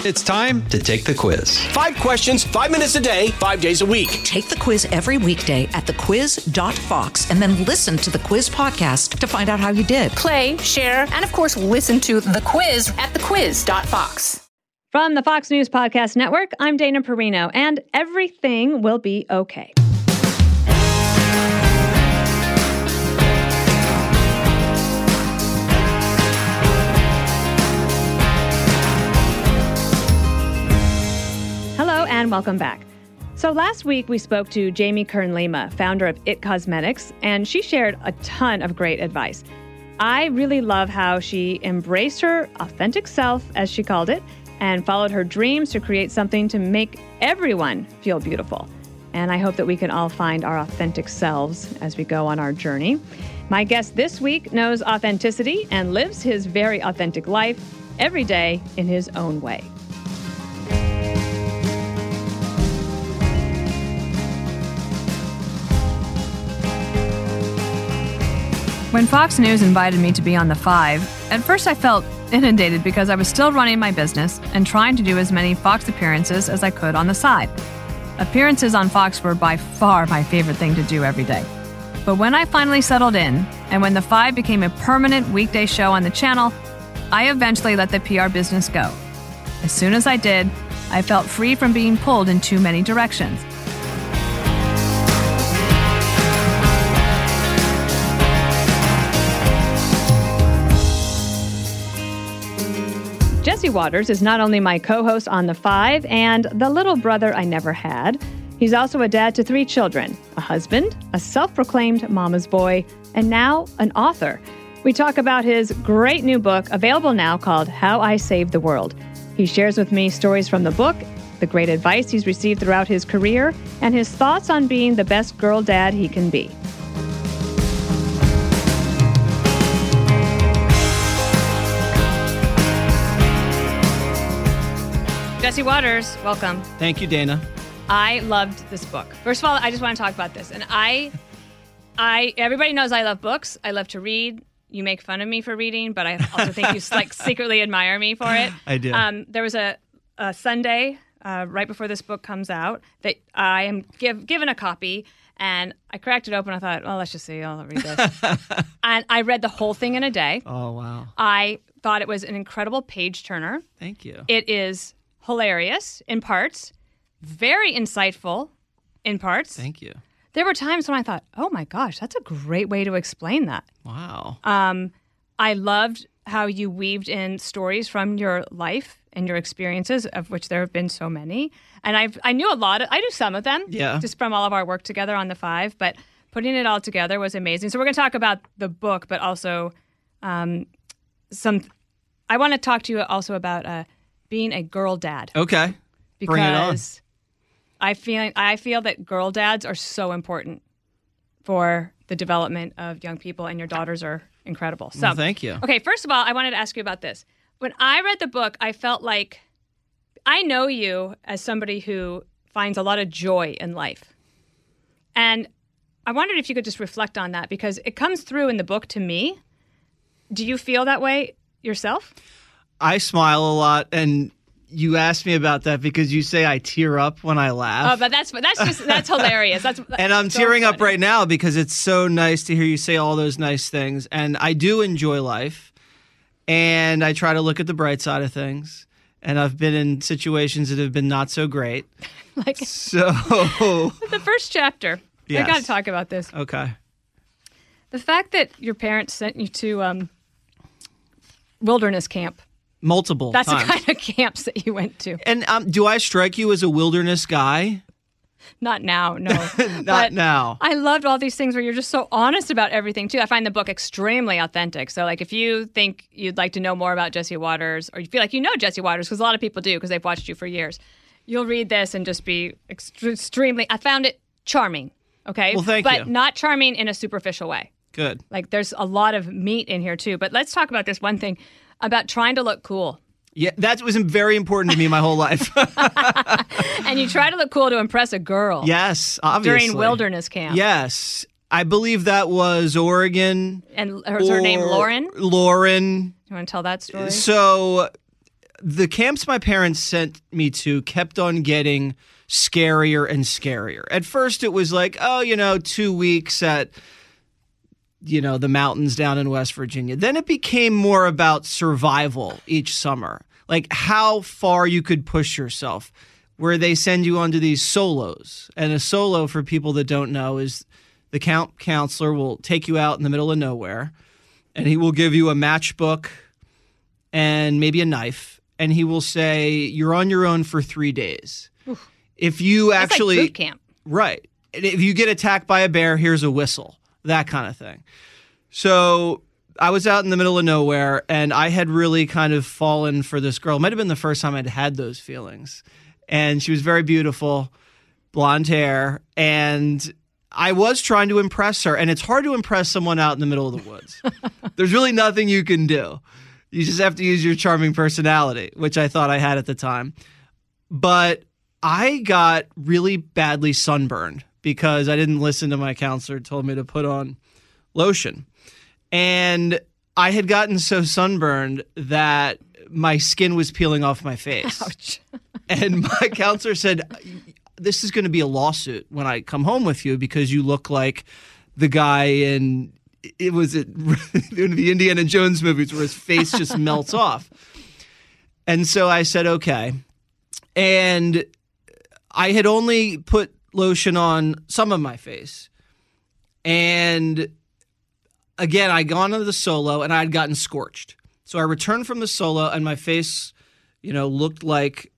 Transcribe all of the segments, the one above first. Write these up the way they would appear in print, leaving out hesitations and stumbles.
It's time to take the quiz. 5 questions, 5 minutes a day, 5 days a week. Take the quiz every weekday at thequiz.fox and then listen to the quiz podcast to find out how you did. Play, share, and of course, listen to The Quiz at thequiz.fox. From the Fox News Podcast Network, I'm Dana Perino, and everything will be okay. Hello, and welcome back. So last week, we spoke to Jamie Kern-Lima, founder of IT Cosmetics, and she shared a ton of great advice. I really love how she embraced her authentic self, as she called it, and followed her dreams to create something to make everyone feel beautiful. And I hope that we can all find our authentic selves as we go on our journey. My guest this week knows authenticity and lives his very authentic life every day in his own way. When Fox News invited me to be on The Five, at first I felt inundated because I was still running my business and trying to do as many Fox appearances as I could on the side. Appearances on Fox were by far my favorite thing to do every day. But when I finally settled in, and when The Five became a permanent weekday show on the channel, I eventually let the PR business go. As soon as I did, I felt free from being pulled in too many directions. Jesse Watters is not only my co-host on The Five and the little brother I never had, he's also a dad to 3 children, a husband, a self-proclaimed mama's boy, and now an author. We talk about his great new book, available now, called How I Saved the World. He shares with me stories from the book, the great advice he's received throughout his career, and his thoughts on being the best girl dad he can be. Jesse Watters, welcome. Thank you, Dana. I loved this book. First of all, I just want to talk about this. And everybody knows I love books. I love to read. You make fun of me for reading, but I also think you secretly admire me for it. I do. There was a Sunday right before this book comes out that I am given a copy, and I cracked it open. I thought, well, let's just see. I'll read this. And I read the whole thing in a day. Oh, wow. I thought it was an incredible page turner. Thank you. It is hilarious in parts, very insightful in parts. Thank you. There were times when I thought, oh my gosh, that's a great way to explain that. Wow. I loved how you weaved in stories from your life and your experiences, of which there have been so many. And I knew I knew some of them, just from all of our work together on The Five, but putting it all together was amazing. So we're going to talk about the book, but also I want to talk to you also about being a girl dad. Okay. Bring it on. Because I feel that girl dads are so important for the development of young people, and your daughters are incredible. So, well, thank you. Okay, first of all, I wanted to ask you about this. When I read the book, I felt like I know you as somebody who finds a lot of joy in life. And I wondered if you could just reflect on that, because it comes through in the book to me. Do you feel that way yourself? I smile a lot, and you asked me about that because you say I tear up when I laugh. Oh, but that's hilarious. And I'm so tearing funny. up right now because it's so nice to hear you say all those nice things. And I do enjoy life, and I try to look at the bright side of things. And I've been in situations that have been not so great. So the first chapter. Yes. I got to talk about this. Okay. The fact that your parents sent you to wilderness camp. Multiple That's times. the kind of camps that you went to. And do I strike you as a wilderness guy? Not now, no. Not now. I loved all these things where you're just so honest about everything, too. I find the book extremely authentic. So, if you think you'd like to know more about Jesse Watters, or you feel like you know Jesse Watters, because a lot of people do, because they've watched you for years, you'll read this and just be extremely... I found it charming, okay? Well, thank you. But not charming in a superficial way. Good. There's a lot of meat in here, too. But let's talk about this one thing about trying to look cool. Yeah, that was very important to me my whole life. And you try to look cool to impress a girl. Yes, obviously. During wilderness camp. Yes. I believe that was Oregon. And her name Lauren? Lauren. You want to tell that story? So the camps my parents sent me to kept on getting scarier and scarier. At first, it was like, 2 weeks at, the mountains down in West Virginia. Then it became more about survival each summer, like how far you could push yourself, where they send you onto these solos. And a solo, for people that don't know, is the camp counselor will take you out in the middle of nowhere, and he will give you a matchbook and maybe a knife, and he will say, you're on your own for 3 days. Oof. If you That's actually... like boot camp. Right. And if you get attacked by a bear, here's a whistle. That kind of thing. So I was out in the middle of nowhere, and I had really kind of fallen for this girl. It might have been the first time I'd had those feelings. And she was very beautiful, blonde hair, and I was trying to impress her. And it's hard to impress someone out in the middle of the woods. There's really nothing you can do. You just have to use your charming personality, which I thought I had at the time. But I got really badly sunburned because I didn't listen to my counselor, told me to put on lotion. And I had gotten so sunburned that my skin was peeling off my face. Ouch. And my counselor said, this is going to be a lawsuit when I come home with you because you look like the guy in the Indiana Jones movies where his face just melts off. And so I said, okay. And I had only put lotion on some of my face. And again, I'd gone to the solo and I'd gotten scorched. So I returned from the solo and my face, looked like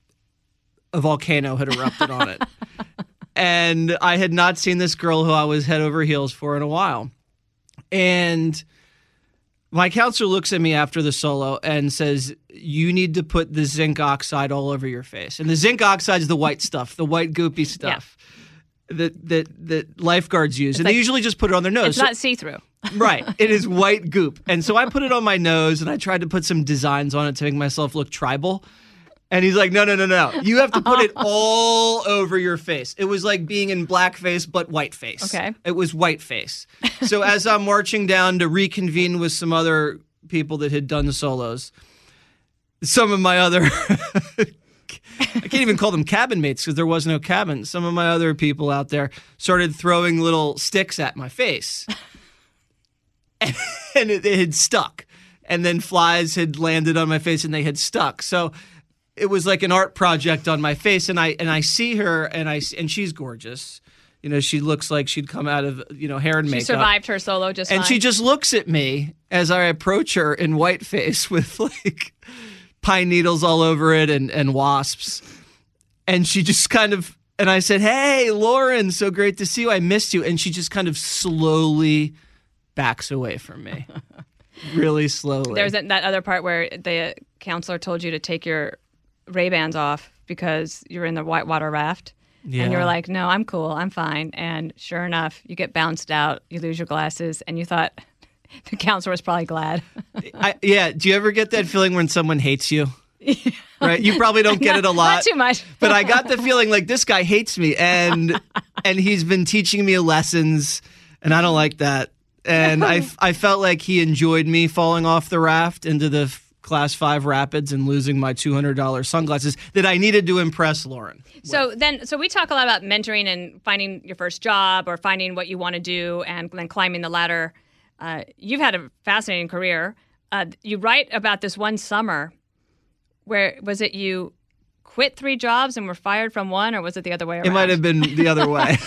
a volcano had erupted on it. And I had not seen this girl who I was head over heels for in a while. And my counselor looks at me after the solo and says, you need to put the zinc oxide all over your face. And the zinc oxide is the white stuff, the white goopy stuff that lifeguards use. And they usually just put it on their nose. It's not see-through. Right. It is white goop. And so I put it on my nose and I tried to put some designs on it to make myself look tribal. And he's like, no. You have to put it all over your face. It was like being in blackface, but whiteface. Okay. It was whiteface. So as I'm marching down to reconvene with some other people that had done the solos, some of my other, I can't even call them cabin mates because there was no cabin. Some of my other people out there started throwing little sticks at my face. And it had stuck. And then flies had landed on my face and they had stuck. So it was like an art project on my face, and I see her, and she's gorgeous. She looks like she'd come out of hair and makeup. She survived her solo just fine. And she just looks at me as I approach her in whiteface with like pine needles all over it and wasps. And she just kind of, and I said, "Hey, Lauren, so great to see you. I missed you." And she just kind of slowly backs away from me, really slowly. There's that other part where the counselor told you to take your Ray-Bans off because you were in the whitewater raft. Yeah. And you were like, no, I'm cool. I'm fine. And sure enough, you get bounced out. You lose your glasses. And you thought the counselor was probably glad. Yeah. Do you ever get that feeling when someone hates you? Right? You probably don't get it a lot. Not too much. But I got the feeling like this guy hates me. And he's been teaching me lessons. And I don't like that. And I felt like he enjoyed me falling off the raft into the Class 5 rapids and losing my $200 sunglasses that I needed to impress Lauren. So we talk a lot about mentoring and finding your first job or finding what you want to do and then climbing the ladder. You've had a fascinating career. You write about this one summer where, was it you quit 3 jobs and were fired from one, or was it the other way around? It might have been the other way.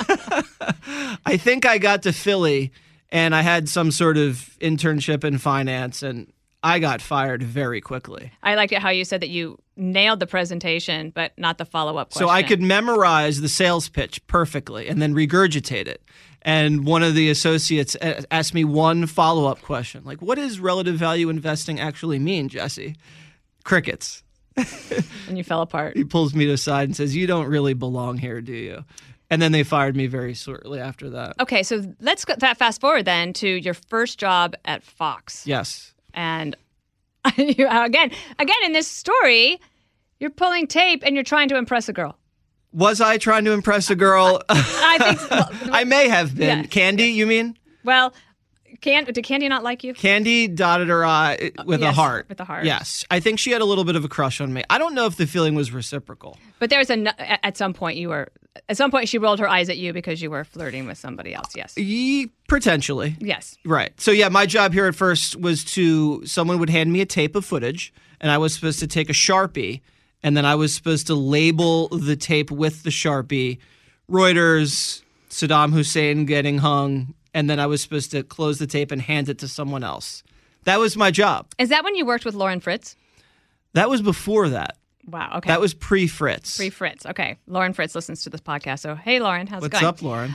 I think I got to Philly and I had some sort of internship in finance, and I got fired very quickly. I liked it how you said that you nailed the presentation, but not the follow-up question. So I could memorize the sales pitch perfectly and then regurgitate it. And one of the associates asked me one follow-up question, like, what does relative value investing actually mean, Jesse? Crickets. And you fell apart. He pulls me to the side and says, you don't really belong here, do you? And then they fired me very shortly after that. Okay, so let's fast forward then to your first job at Fox. Yes. And again, in this story, you're pulling tape and you're trying to impress a girl. Was I trying to impress a girl? I think so. I may have been. Yeah. Candy, you mean? Well, Did Candy not like you? Candy dotted her eye with a Yes, heart. with a heart. Yes. I think she had a little bit of a crush on me. I don't know if the feeling was reciprocal. But there was at some point she rolled her eyes at you because you were flirting with somebody else. Yes. Potentially. Yes. Right. So yeah, my job here at first was someone would hand me a tape of footage, and I was supposed to take a Sharpie, and then I was supposed to label the tape with the Sharpie, Reuters, Saddam Hussein getting hung, and then I was supposed to close the tape and hand it to someone else. That was my job. Is that when you worked with Lauren Fritz? That was before that. Wow. Okay. That was pre-Fritz. Pre-Fritz. Okay. Lauren Fritz listens to this podcast. So, hey, Lauren, how's it going? What's up, Lauren?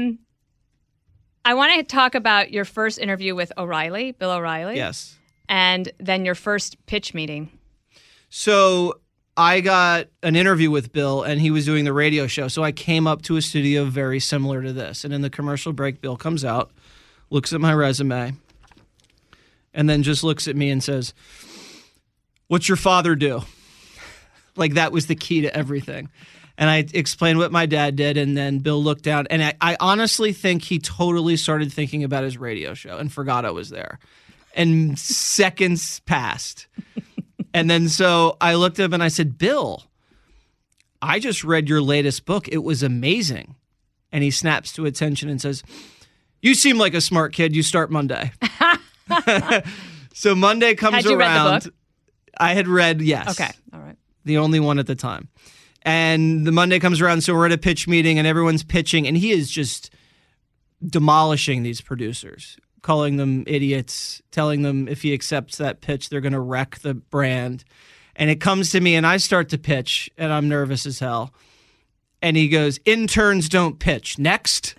I want to talk about your first interview with O'Reilly, Bill O'Reilly. Yes. And then your first pitch meeting. So I got an interview with Bill, and he was doing the radio show. So I came up to a studio very similar to this. And in the commercial break, Bill comes out, looks at my resume, and then just looks at me and says, "What's your father do?" Like that was the key to everything. And I explained what my dad did, and then Bill looked down. And I honestly think he totally started thinking about his radio show and forgot I was there. And seconds passed. And then so I looked up and I said, "Bill, I just read your latest book. It was amazing." And he snaps to attention and says, "You seem like a smart kid. You start Monday." So Monday comes Had you around. read the book? I had read, yes. Okay. All right. The only one at the time. And the Monday comes around, so we're at a pitch meeting and everyone's pitching, and he is just demolishing these producers, calling them idiots, telling them if he accepts that pitch, they're going to wreck the brand. And it comes to me, and I start to pitch, and I'm nervous as hell. And he goes, "Interns don't pitch. Next."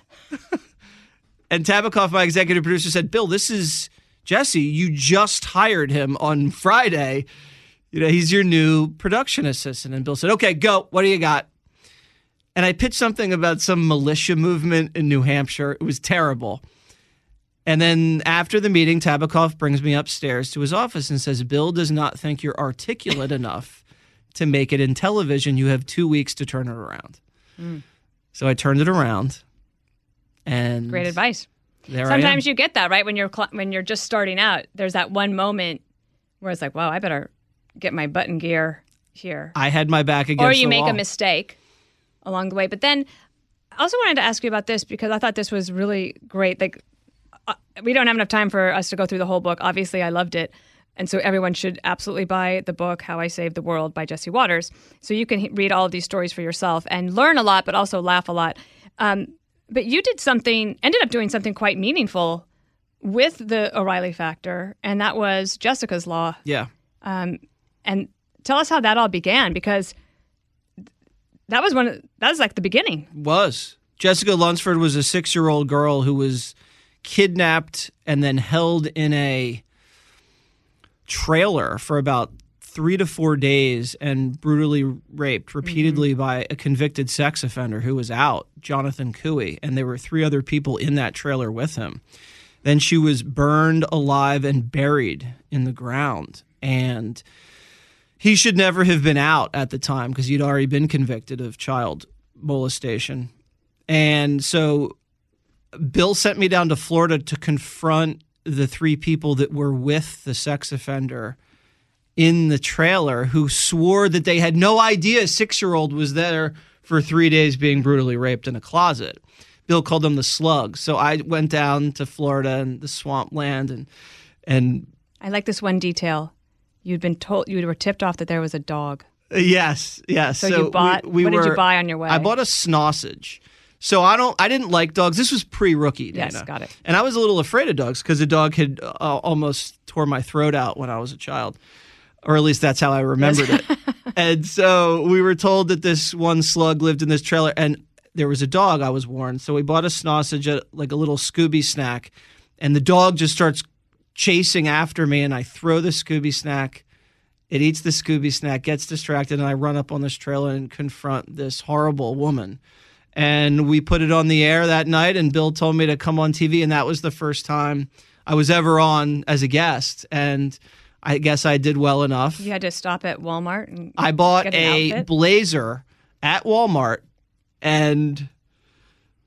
And Tabakoff, my executive producer, said, "Bill, this is Jesse. You just hired him on Friday. You know, he's your new production assistant." And Bill said, "Okay, go. What do you got?" And I pitched something about some militia movement in New Hampshire. It was terrible. And then after the meeting, Tabakoff brings me upstairs to his office and says, "Bill does not think you're articulate enough to make it in television. You have 2 weeks to turn it around." So I turned it around. And Great advice. there Sometimes I am. you get that, right? When you're just starting out, there's that one moment where it's like, wow, I better get my button gear here. I had my back against the wall. Or you make a mistake along the way. But then I also wanted to ask you about this because I thought this was really great. Like, we don't have enough time for us to go through the whole book. Obviously, I loved it. And so everyone should absolutely buy the book, How I Saved the World by Jesse Waters. So you can read all of these stories for yourself and learn a lot, but also laugh a lot. But you ended up doing something quite meaningful with the O'Reilly factor, and that was Jessica's Law. Yeah. And tell us how that all began, because that was like the beginning. Was. Jessica Lunsford was a 6-year-old girl who was kidnapped and then held in a trailer for about 3 to 4 days and brutally raped repeatedly by a convicted sex offender who was out, Jonathan Cooey, and there were 3 other people in that trailer with him. Then she was burned alive and buried in the ground. And he should never have been out at the time because he'd already been convicted of child molestation. And so Bill sent me down to Florida to confront the 3 people that were with the sex offender in the trailer who swore that they had no idea a 6-year-old was there for 3 days being brutally raped in a closet. Bill called them the slugs. So I went down to Florida and the swampland and I like this one detail. You were tipped off that there was a dog. Yes. So you bought, what did you buy on your way? I bought a Snossage. So I didn't like dogs. This was pre-rookie, Dana. Yes, got it. And I was a little afraid of dogs because a dog had almost tore my throat out when I was a child. Or at least that's how I remembered it. And so we were told that this one slug lived in this trailer and there was a dog, I was warned. So we bought a Snossage, like a little Scooby snack, and the dog just starts chasing after me and I throw the Scooby snack. It eats the Scooby snack, gets distracted, and I run up on this trailer and confront this horrible woman. And we put it on the air that night, and Bill told me to come on TV, and that was the first time I was ever on as a guest. And I guess I did well enough. You had to stop at Walmart and I bought get an a outfit? blazer at Walmart, and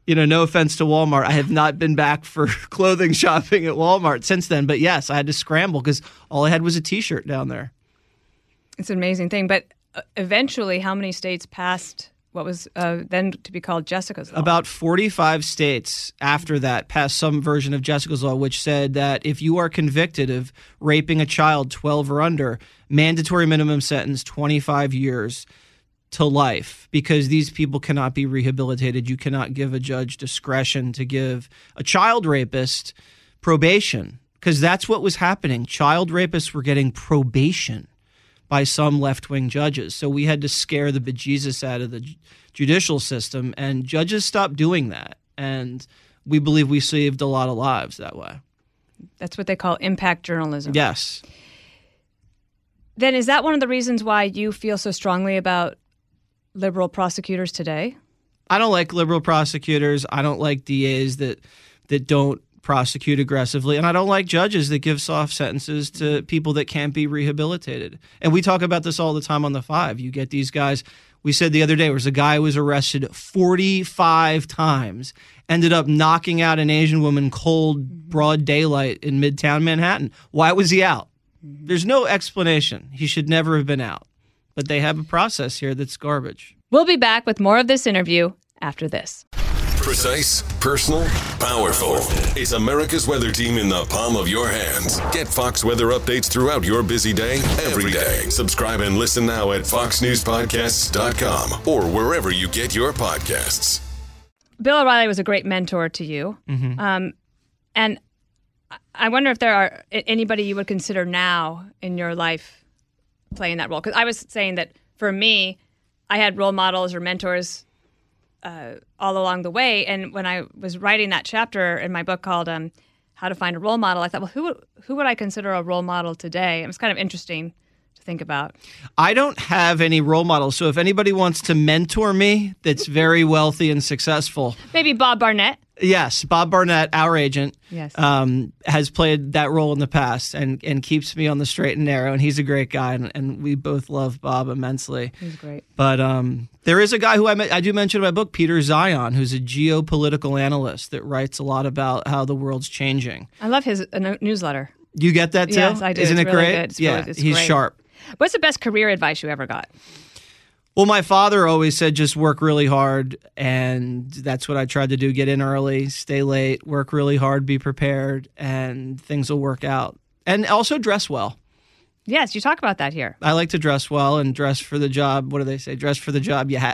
no offense to Walmart, I have not been back for clothing shopping at Walmart since then. But yes, I had to scramble because all I had was a T-shirt down there. It's an amazing thing. But eventually, how many states passed what was then to be called Jessica's Law? About 45 states after that passed some version of Jessica's Law, which said that if you are convicted of raping a child 12 or under, mandatory minimum sentence 25 years to life, because these people cannot be rehabilitated. You cannot give a judge discretion to give a child rapist probation, because that's what was happening. Child rapists were getting probation by some left-wing judges. So we had to scare the bejesus out of the judicial system, and judges stopped doing that. And we believe we saved a lot of lives that way. That's what they call impact journalism. Yes. Then is that one of the reasons why you feel so strongly about liberal prosecutors today? I don't like liberal prosecutors. I don't like DAs that don't prosecute aggressively. And I don't like judges that give soft sentences to people that can't be rehabilitated. And we talk about this all the time on The Five. You get these guys. We said the other day, there was a guy who was arrested 45 times, ended up knocking out an Asian woman cold, broad daylight in Midtown Manhattan. Why was he out? There's no explanation. He should never have been out. But they have a process here that's garbage. We'll be back with more of this interview after this. Precise, personal, powerful. It's America's weather team in the palm of your hands. Get Fox weather updates throughout your busy day, every day. Subscribe and listen now at foxnewspodcasts.com or wherever you get your podcasts. Bill O'Reilly was a great mentor to you. And I wonder if there are anybody you would consider now in your life playing that role. Because I was saying that for me, I had role models or mentors all along the way. And when I was writing that chapter in my book called How to Find a Role Model, I thought, well, who would I consider a role model today? It was kind of interesting to think about. I don't have any role models. So if anybody wants to mentor me that's very wealthy and successful. Maybe Bob Barnett. Yes, Bob Barnett, our agent, yes, has played that role in the past and keeps me on the straight and narrow. And he's a great guy, and we both love Bob immensely. He's great. But there is a guy who I do mention in my book, Peter Zion, who's a geopolitical analyst that writes a lot about how the world's changing. I love his newsletter. You get that too? Yes, I do. Isn't it's it really great? Good. It's yeah, really, it's he's great. sharp. What's the best career advice you ever got? Well, my father always said just work really hard, and that's what I tried to do. Get in early, stay late, work really hard, be prepared, and things will work out. And also dress well. Yes, you talk about that here. I like to dress well and dress for the job. What do they say? Dress for the job you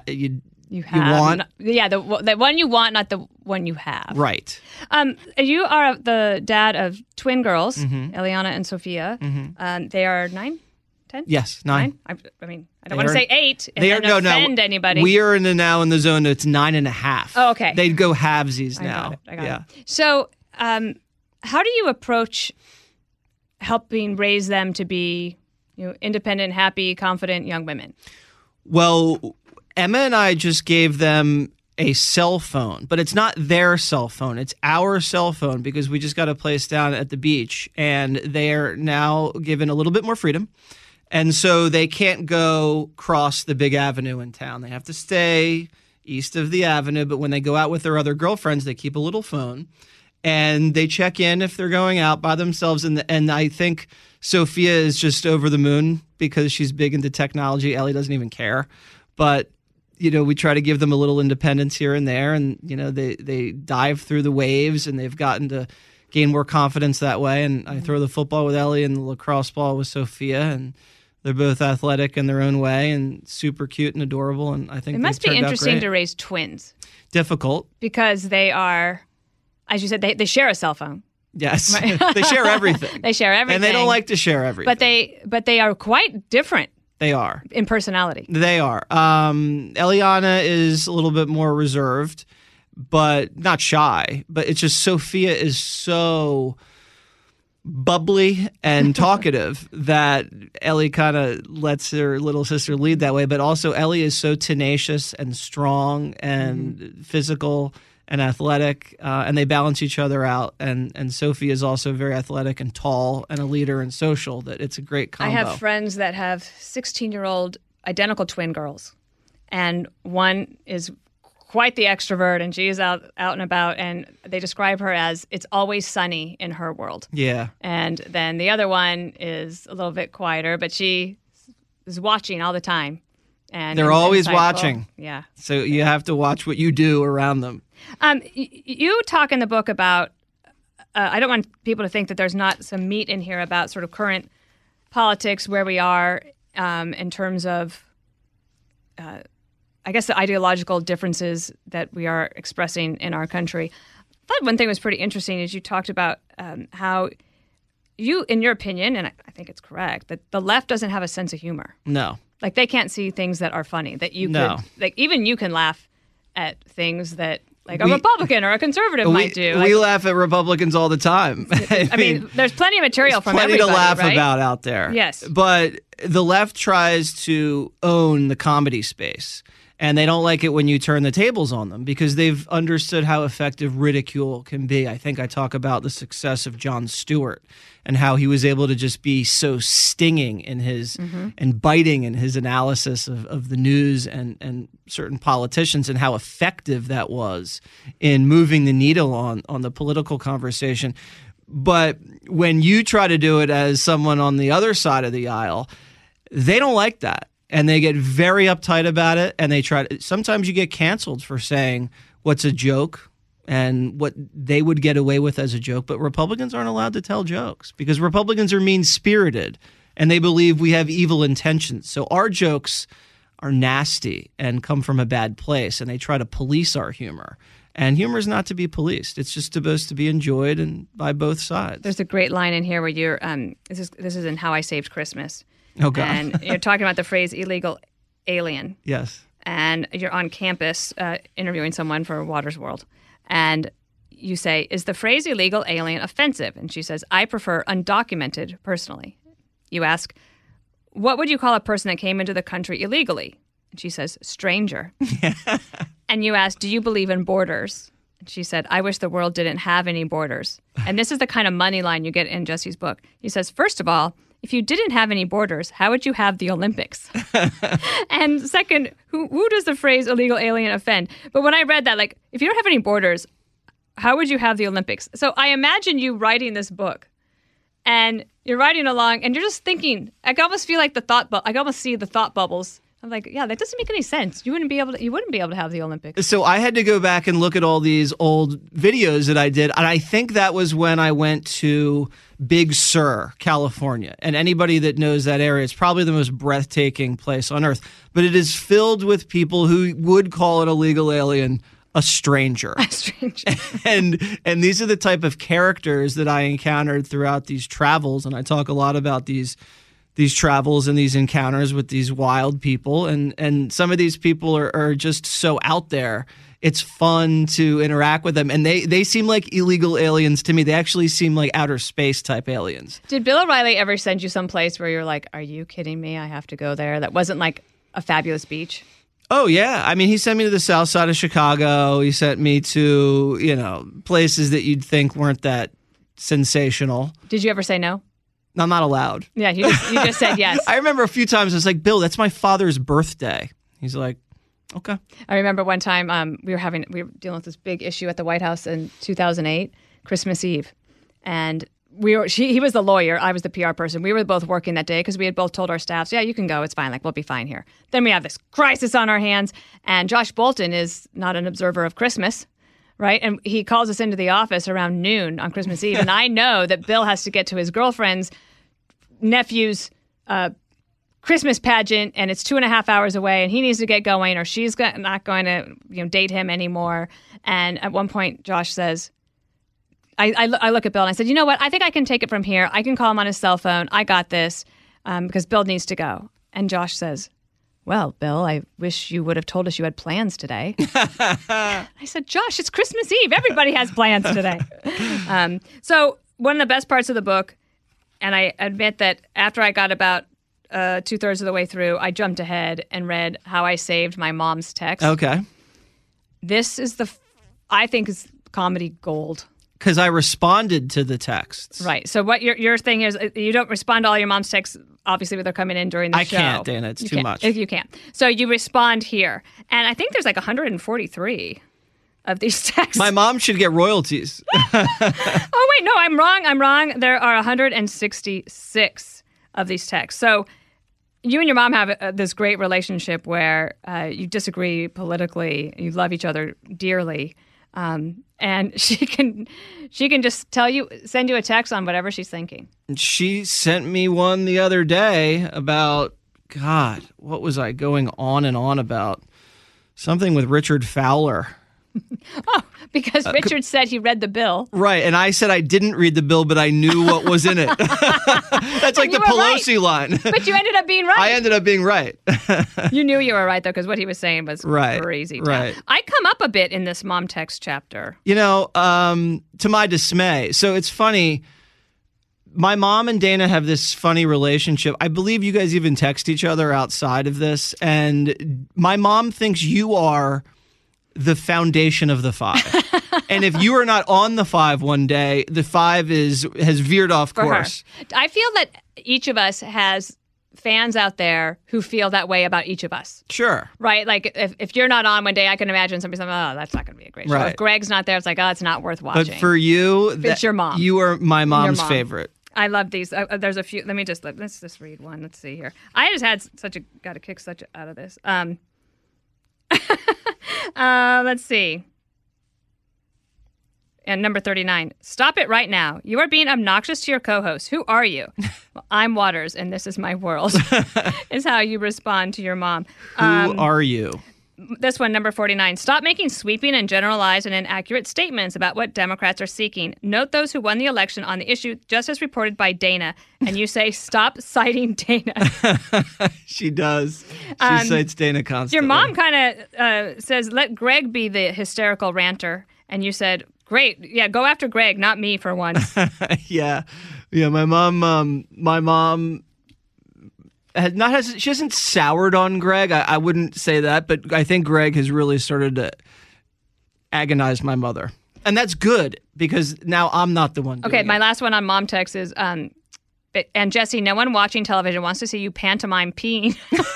want. Yeah, the one you want, not the one you have. Right. You are the dad of twin girls, Eliana and Sophia. They are 9, 10? Yes, 9. I mean, I don't want to say 8 and they then offend anybody. We are now in the zone that's 9.5. Oh, okay. They'd go halvesies now. I got it. So, how do you approach helping raise them to be, independent, happy, confident young women? Well, Emma and I just gave them a cell phone, but it's not their cell phone. It's our cell phone because we just got a place down at the beach, and they're now given a little bit more freedom. And so they can't go cross the big avenue in town. They have to stay east of the avenue, but when they go out with their other girlfriends, they keep a little phone, and they check in if they're going out by themselves. And I think Sophia is just over the moon because she's big into technology. Ellie doesn't even care. But we try to give them a little independence here and there, and they dive through the waves, and they've gotten to gain more confidence that way. And I throw the football with Ellie and the lacrosse ball with Sophia, and they're both athletic in their own way and super cute and adorable. And I think it must be interesting to raise twins. Difficult because they are, as you said, they share a cell phone. Yes, they share everything. They share everything, and they don't like to share everything. But they are quite different. They are. In personality. They are. Eliana is a little bit more reserved, but not shy. But it's just Sophia is so bubbly and talkative that Ellie kind of lets her little sister lead that way. But also Ellie is so tenacious and strong and physical and athletic, and they balance each other out. And Sophie is also very athletic and tall and a leader and social. That it's a great combo. I have friends that have 16-year-old identical twin girls, and one is quite the extrovert, and she's out and about, and they describe her as it's always sunny in her world. Yeah. And then the other one is a little bit quieter, but she is watching all the time. And they're always insightful. Watching. Yeah. So you have to watch what you do around them. You talk in the book about, I don't want people to think that there's not some meat in here about sort of current politics, where we are in terms of, I guess, the ideological differences that we are expressing in our country. I thought one thing was pretty interesting is you talked about how you, in your opinion, and I think it's correct, that the left doesn't have a sense of humor. No. Like, they can't see things that are funny, that you No. could, like, even you can laugh at things that, like, a Republican or a conservative might do. We Like, laugh at Republicans all the time. I mean, there's plenty of material from plenty everybody, to laugh right? about out there. Yes. But the left tries to own the comedy space. And they don't like it when you turn the tables on them because they've understood how effective ridicule can be. I think I talk about the success of Jon Stewart and how he was able to just be so stinging in his and biting in his analysis of the news and certain politicians, and how effective that was in moving the needle on the political conversation. But when you try to do it as someone on the other side of the aisle, they don't like that. And they get very uptight about it, and they try to. Sometimes you get canceled for saying what's a joke and what they would get away with as a joke. But Republicans aren't allowed to tell jokes because Republicans are mean-spirited, and they believe we have evil intentions. So our jokes are nasty and come from a bad place, and they try to police our humor. And humor is not to be policed. It's just supposed to be enjoyed and by both sides. There's a great line in here where you're, this is in How I Saved Christmas. Oh, God. And you're talking about the phrase illegal alien. Yes. And you're on campus interviewing someone for Watters World. And you say, is the phrase illegal alien offensive? And she says, I prefer undocumented personally. You ask, what would you call a person that came into the country illegally? And she says, stranger. And you ask, do you believe in borders? And she said, I wish the world didn't have any borders. And this is the kind of money line you get in Jesse's book. He says, first of all, if you didn't have any borders, how would you have the Olympics? And second, who does the phrase illegal alien offend? But when I read that, like, if you don't have any borders, how would you have the Olympics? So I imagine you writing this book, and you're writing along, and you're just thinking, I can almost feel like I can almost see the thought bubbles. I'm like, yeah, that doesn't make any sense. You wouldn't be able to have the Olympics. So I had to go back and look at all these old videos that I did, and I think that was when I went to Big Sur, California. And anybody that knows that area, it's probably the most breathtaking place on earth. But it is filled with people who would call an illegal alien a stranger. A stranger. And these are the type of characters that I encountered throughout these travels, and I talk a lot about these travels and these encounters with these wild people. And some of these people are just so out there. It's fun to interact with them. And they seem like illegal aliens to me. They actually seem like outer space type aliens. Did Bill O'Reilly ever send you someplace where you're like, are you kidding me? I have to go there. That wasn't like a fabulous beach. Oh, yeah. I mean, he sent me to the south side of Chicago. He sent me to, places that you'd think weren't that sensational. Did you ever say no? I'm not allowed. Yeah, you just said yes. I remember a few times I was like, Bill, that's my father's birthday. He's like, okay. I remember one time we were dealing with this big issue at the White House in 2008, Christmas Eve. And he was the lawyer, I was the PR person. We were both working that day because we had both told our staffs, yeah, you can go, it's fine, like we'll be fine here. Then we have this crisis on our hands, and Josh Bolton is not an observer of Christmas. Right. And he calls us into the office around noon on Christmas Eve. And I know that Bill has to get to his girlfriend's nephew's Christmas pageant, and it's 2.5 hours away, and he needs to get going, or she's not going to date him anymore. And at one point, Josh says, I look at Bill and I said, you know what? I think I can take it from here. I can call him on his cell phone. I got this because Bill needs to go. And Josh says, well, Bill, I wish you would have told us you had plans today. I said, Josh, it's Christmas Eve. Everybody has plans today. So one of the best parts of the book, and I admit that after I got about 2/3 of the way through, I jumped ahead and read How I Saved My Mom's Text. Okay. This is I think is comedy gold. Because I responded to the texts. Right. So what your thing is, you don't respond to all your mom's texts obviously they're coming in during the show. I can't, Dana. It's too much. You can't. So you respond here. And I think there's like 143 of these texts. My mom should get royalties. Oh, wait, no, I'm wrong. There are 166 of these texts. So you and your mom have this great relationship where you disagree politically, you love each other dearly, and she can just send you a text on whatever she's thinking. She sent me one the other day about, God, what was I going on and on about? Something with Richard Fowler. Oh, because Richard said he read the bill. Right, and I said I didn't read the bill, but I knew what was in it. That's like the Pelosi line. But you ended up being right. I ended up being right. You knew you were right, though, because what he was saying was crazy. Right. I come up a bit in this mom text chapter. You know, to my dismay. So it's funny. My mom and Dana have this funny relationship. I believe you guys even text each other outside of this. And my mom thinks you are the foundation of the five. And if you are not on the five one day, the five has veered off course. I feel that each of us has fans out there who feel that way about each of us. Sure. Right? Like if you're not on one day, I can imagine somebody saying, oh, that's not going to be a great show. Right. If Greg's not there, it's like, oh, it's not worth watching. But for you, it's your mom. You are my mom's favorite. I love these. There's a few. Let's just read one. Let's see here. I just had got a kick out of this. Let's see. And number 39. Stop it right now. You are being obnoxious to your co-host. Who are you? Well, I'm Waters, and this is my world, is how you respond to your mom. Who are you? This one, number 49. Stop making sweeping and generalized and inaccurate statements about what Democrats are seeking. Note those who won the election on the issue just as reported by Dana. And you say, stop citing Dana. She does. She cites Dana constantly. Your mom kind of says, let Greg be the hysterical ranter. And you said, great. Yeah, go after Greg, not me for once. Yeah. My mom she hasn't soured on Greg. I wouldn't say that, but I think Greg has really started to agonize my mother. And that's good because now I'm not the one doing Okay, my it. last one on mom text is, and Jesse, no one watching television wants to see you pantomime peeing.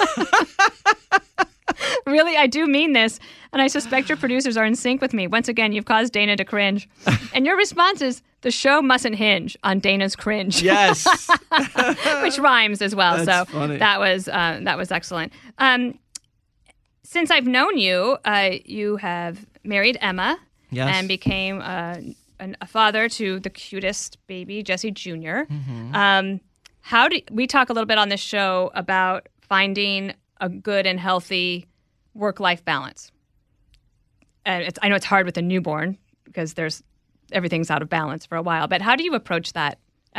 Really, I do mean this, and I suspect your producers are in sync with me. Once again, you've caused Dana to cringe. And your response is, the show mustn't hinge on Dana's cringe. Yes. Which rhymes as well. That's so funny. that was excellent. Since I've known you, you have married Emma. Yes. And became a father to the cutest baby, Jesse Jr. Mm-hmm. How do we talk a little bit on this show about finding a good and healthy work-life balance? And I know it's hard with a newborn because everything's out of balance for a while. But how do you approach that?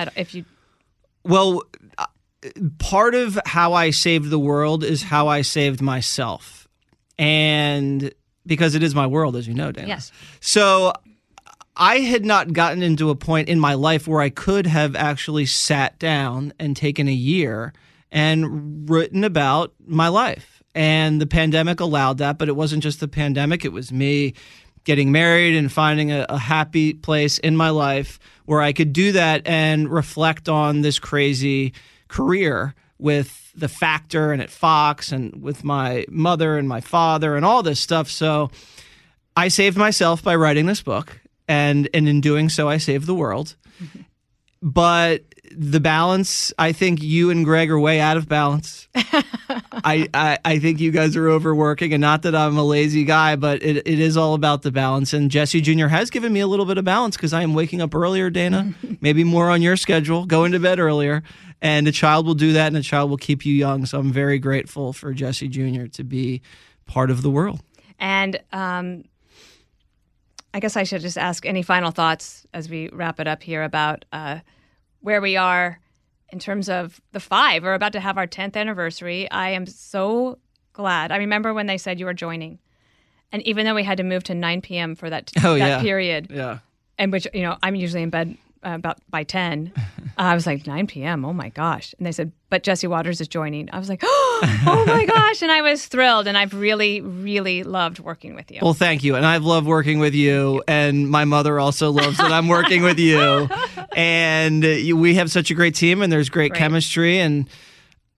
Well, part of how I saved the world is how I saved myself, and because it is my world, as you know, Dana. Yes. So I had not gotten into a point in my life where I could have actually sat down and taken a year and written about my life. And the pandemic allowed that, but it wasn't just the pandemic. It was me getting married and finding a happy place in my life where I could do that and reflect on this crazy career with The Factor and at Fox and with my mother and my father and all this stuff. So I saved myself by writing this book, and in doing so, I saved the world. Mm-hmm. But the balance, I think you and Greg are way out of balance. I think you guys are overworking, and not that I'm a lazy guy, but it is all about the balance. And Jesse Jr. has given me a little bit of balance because I am waking up earlier, Dana, maybe more on your schedule, going to bed earlier. And a child will do that, and a child will keep you young. So I'm very grateful for Jesse Jr. to be part of the world. And I guess I should just ask any final thoughts as we wrap it up here about where we are in terms of the five. We're about to have our 10th anniversary. I am so glad. I remember when they said you were joining. And even though we had to move to 9 p.m. for that period, and which, I'm usually in bed about by 10, I was like, 9 p.m., oh my gosh. And they said, but Jesse Waters is joining. I was like, oh my gosh. And I was thrilled. And I've really, really loved working with you. Well, thank you. And I've loved working with you. And my mother also loves that I'm working with you. And we have such a great team, and there's great chemistry. And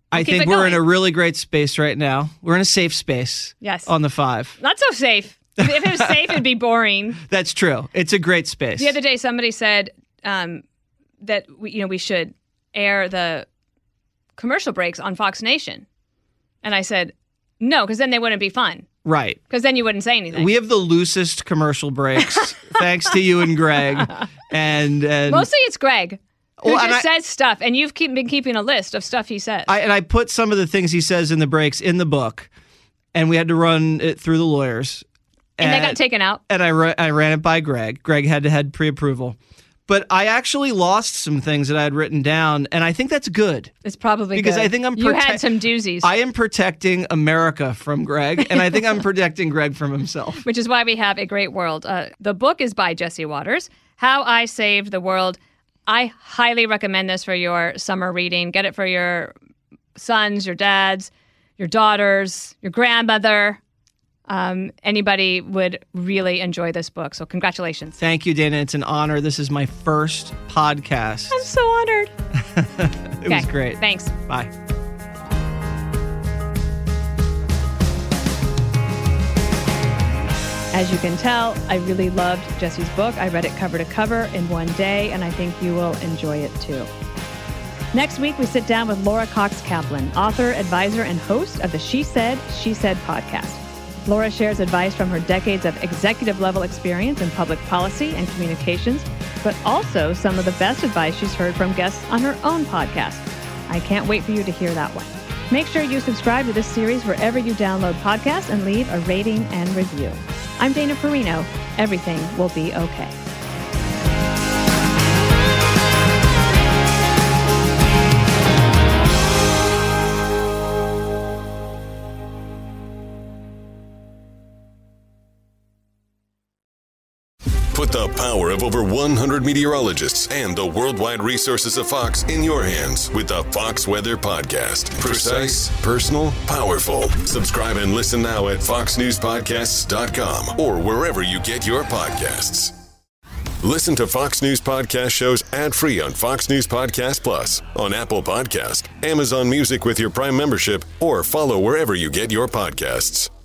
I think we're in a really great space right now. We're in a safe space. Yes. On the 5. Not so safe. If it was safe, it'd be boring. That's true. It's a great space. The other day, somebody said that we should air the commercial breaks on Fox Nation. And I said, no, because then they wouldn't be fun. Right. Because then you wouldn't say anything. We have the loosest commercial breaks, thanks to you and Greg. And mostly it's Greg, who Well, and just says stuff, and you've been keeping a list of stuff he says. I put some of the things he says in the breaks in the book, and we had to run it through the lawyers. And they got taken out. And I ran it by Greg. Greg had to have pre-approval. But I actually lost some things that I had written down, and I think that's good. It's probably because good. I think you had some doozies. I am protecting America from Greg, and I think I'm protecting Greg from himself. Which is why we have A Great World. The book is by Jesse Waters, How I Saved the World. I highly recommend this for your summer reading. Get it for your sons, your dads, your daughters, your grandmother. Anybody would really enjoy this book. So congratulations. Thank you, Dana. It's an honor. This is my first podcast. I'm so honored. It was great. Thanks. Bye. As you can tell, I really loved Jesse's book. I read it cover to cover in one day, and I think you will enjoy it too. Next week, we sit down with Laura Cox Kaplan, author, advisor, and host of the She Said podcast. Laura shares advice from her decades of executive-level experience in public policy and communications, but also some of the best advice she's heard from guests on her own podcast. I can't wait for you to hear that one. Make sure you subscribe to this series wherever you download podcasts and leave a rating and review. I'm Dana Perino. Everything will be okay. Put the power of over 100 meteorologists and the worldwide resources of Fox in your hands with the Fox Weather Podcast. Precise, personal, powerful. Subscribe and listen now at foxnewspodcasts.com or wherever you get your podcasts. Listen to Fox News Podcast shows ad-free on Fox News Podcast Plus, on Apple Podcast, Amazon Music with your Prime membership, or follow wherever you get your podcasts.